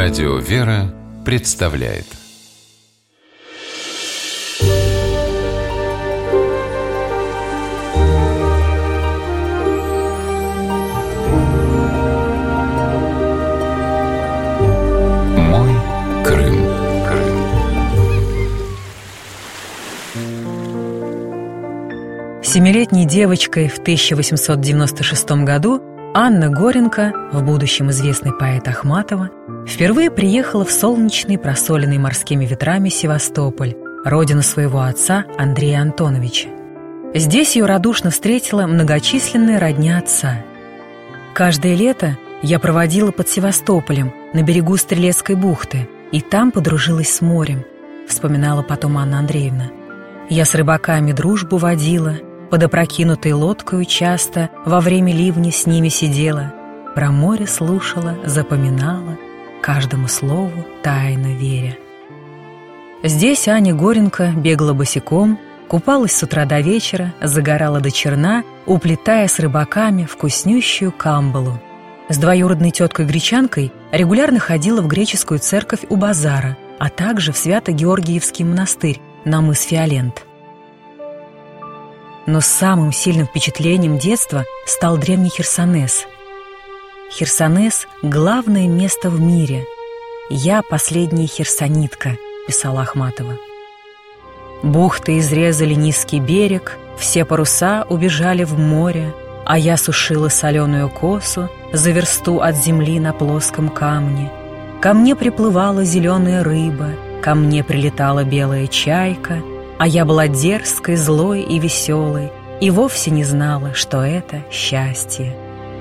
Радио «Вера» представляет «Мой Крым». Семилетней девочкой в 1896 году Анна Горенко, в будущем известный поэт Ахматова, впервые приехала в солнечный, просоленный морскими ветрами Севастополь, родину своего отца Андрея Антоновича. Здесь ее радушно встретила многочисленная родня отца. «Каждое лето я проводила под Севастополем, на берегу Стрелецкой бухты, и там подружилась с морем», — вспоминала потом Анна Андреевна. «Я с рыбаками дружбу водила, под опрокинутой лодкою часто во время ливня с ними сидела, про море слушала, запоминала, каждому слову тайно веря». Здесь Аня Горенко бегала босиком, купалась с утра до вечера, загорала до черна, уплетая с рыбаками вкуснющую камбалу. С двоюродной теткой-гречанкой регулярно ходила в греческую церковь у базара, а также в Свято-Георгиевский монастырь на мыс Фиолент. Но самым сильным впечатлением детства стал древний Херсонес. «Херсонес — главное место в мире. Я последняя херсонитка», — писала Ахматова. «Бухты изрезали низкий берег, все паруса убежали в море, а я сушила соленую косу за версту от земли на плоском камне. Ко мне приплывала зеленая рыба, ко мне прилетала белая чайка, а я была дерзкой, злой и веселой, и вовсе не знала, что это счастье».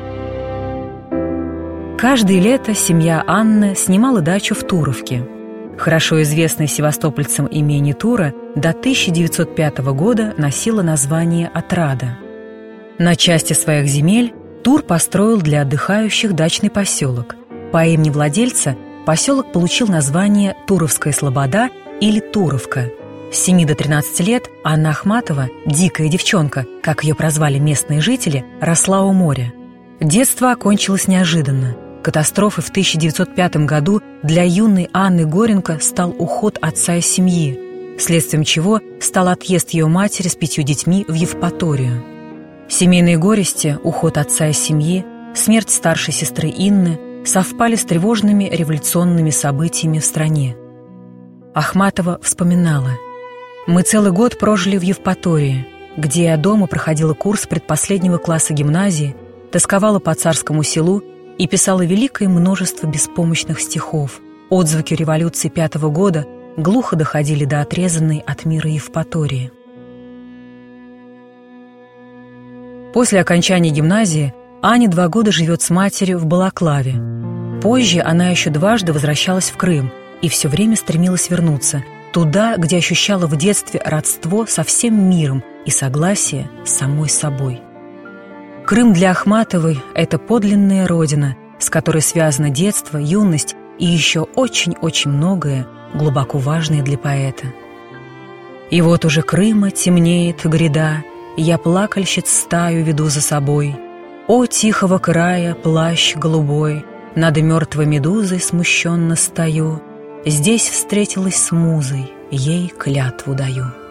Каждое лето семья Анны снимала дачу в Туровке. Хорошо известное севастопольцам имение Тура до 1905 года носило название «Отрада». На части своих земель Тур построил для отдыхающих дачный поселок. По имени владельца поселок получил название Туровская Слобода или Туровка. С 7 до 13 лет Анна Ахматова, дикая девчонка, как ее прозвали местные жители, росла у моря. Детство окончилось неожиданно. Катастрофой в 1905 году для юной Анны Горенко стал уход отца из семьи, следствием чего стал отъезд ее матери с 5 детьми в Евпаторию. Семейные горести, уход отца из семьи, смерть старшей сестры Инны совпали с тревожными революционными событиями в стране. Ахматова вспоминала: «Мы целый год прожили в Евпатории, где я дома проходила курс предпоследнего класса гимназии, тосковала по царскому селу и писала великое множество беспомощных стихов. Отзвуки революции 5-го года глухо доходили до отрезанной от мира Евпатории». После окончания гимназии Аня 2 года живет с матерью в Балаклаве. Позже она еще дважды возвращалась в Крым и все время стремилась вернуться туда, где ощущала в детстве родство со всем миром и согласие с самой собой. Крым для Ахматовой — это подлинная родина, с которой связано детство, юность и еще очень-очень многое, глубоко важное для поэта. «И вот уже Крыма темнеет гряда, я плакальщиц стаю веду за собой. О, тихого края плащ голубой, над мертвой медузой смущенно стою. Здесь встретилась с музой, ей клятву даю».